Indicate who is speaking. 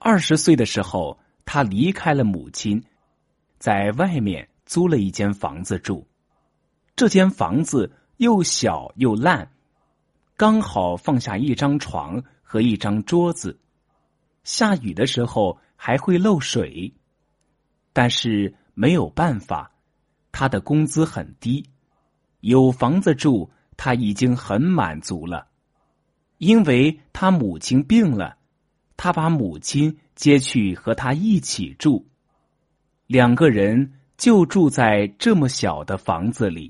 Speaker 1: 20岁的时候，他离开了母亲，在外面租了一间房子住。这间房子又小又烂，刚好放下一张床和一张桌子，下雨的时候还会漏水。但是没有办法，他的工资很低，有房子住他已经很满足了。因为他母亲病了，他把母亲接去和他一起住，2个人就住在这么小的房子里。